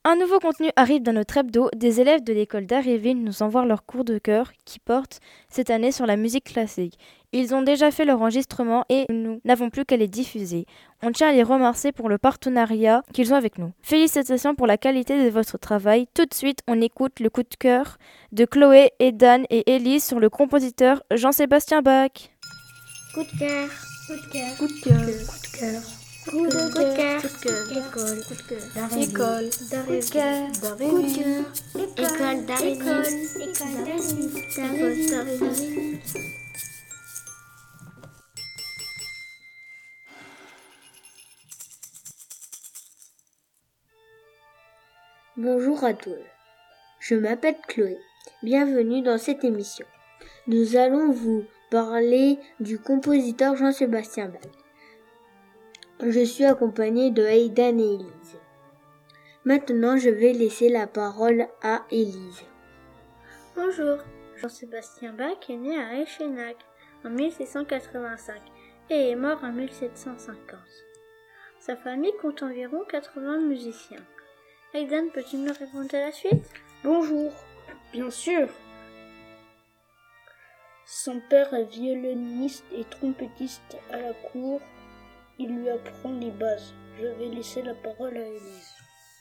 Un nouveau contenu arrive dans notre hebdo. Des élèves de l'école d'Harryville nous envoient leur cours de chœur qui porte cette année sur la musique classique. Ils ont déjà fait leur enregistrement et nous n'avons plus qu'à les diffuser. On tient à les remercier pour le partenariat qu'ils ont avec nous. Félicitations pour la qualité de votre travail. Tout de suite, on écoute le coup de cœur de Chloé, Edan et Élise sur le compositeur Jean-Sébastien Bach. Coup de cœur, Coup de cœur, coup de cœur, coup de cœur, coup de cœur, coup de cœur, école, coup de cœur, d'Harryville, école, d'Harryville, coup de cœur, d'Harryville, coup de cœur, école d'Harryville, école école d'Harryville. Bonjour à tous, je m'appelle Chloé, bienvenue dans cette émission. Nous allons vous parler du compositeur Jean-Sébastien Bach. Je suis accompagnée de Aidan et Élise. Maintenant, je vais laisser la parole à Élise. Bonjour, Jean-Sébastien Bach est né à Eichenach en 1685 et est mort en 1750. Sa famille compte environ 80 musiciens. Aidan, peux-tu me répondre à la suite? Bonjour, bien sûr. Son père est violoniste et trompettiste à la cour. Il lui apprend les bases. Je vais laisser la parole à Élise.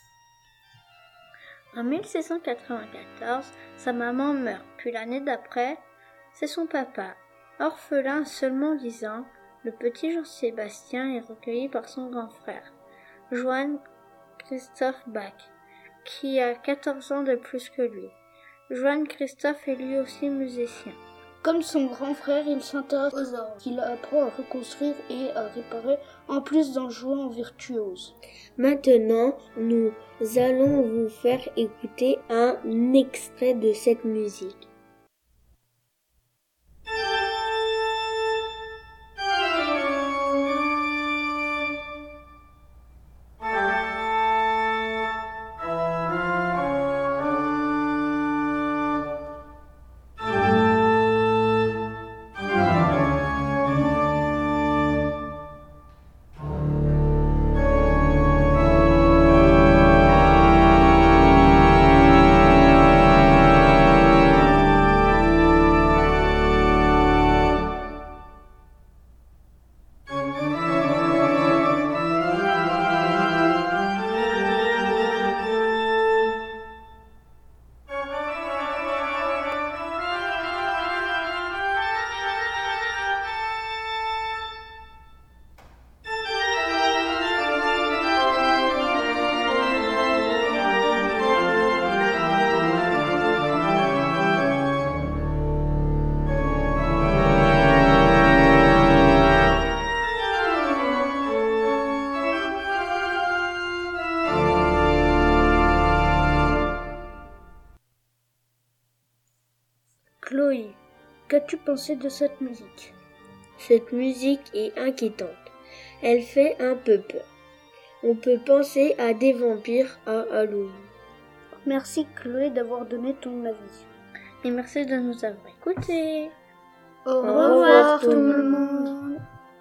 En 1694, sa maman meurt, puis l'année d'après, c'est son papa. Orphelin à seulement 10 ans, le petit Jean-Sébastien est recueilli par son grand frère, Johann Christoph Bach, qui a 14 ans de plus que lui. Johann Christoph est lui aussi musicien. Comme son grand frère, il s'intéresse aux arts, qu'il apprend à reconstruire et à réparer, en plus d'en jouer en virtuose. Maintenant, nous allons vous faire écouter un extrait de cette musique. Chloé, qu'as-tu pensé de cette musique? Cette musique est inquiétante. Elle fait un peu peur. On peut penser à des vampires à Halloween. Merci Chloé d'avoir donné ton avis. Et merci de nous avoir écoutés. Au revoir, tout le monde.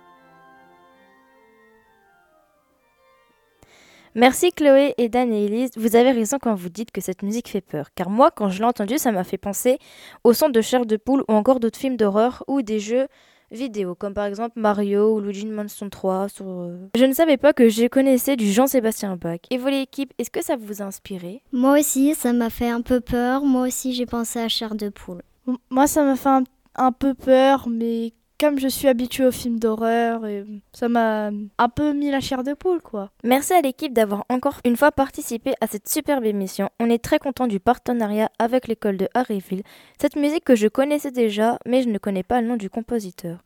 Merci Chloé, Edan et Élise. Vous avez raison quand vous dites que cette musique fait peur. Car moi, quand je l'ai entendue, ça m'a fait penser au son de Chair de Poule ou encore d'autres films d'horreur ou des jeux vidéo, comme par exemple Mario ou Luigi's Mansion 3. Je ne savais pas que je connaissais du Jean-Sébastien Bach. Et vous l'équipe, est-ce que ça vous a inspiré? Moi aussi, ça m'a fait un peu peur. Moi aussi, j'ai pensé à Chair de Poule. Moi, ça m'a fait un peu peur, mais comme je suis habituée aux films d'horreur, ça m'a un peu mis la chair de poule, quoi. Merci à l'équipe d'avoir encore une fois participé à cette superbe émission. On est très content du partenariat avec l'école de Harryville. Cette musique que je connaissais déjà, mais je ne connais pas le nom du compositeur.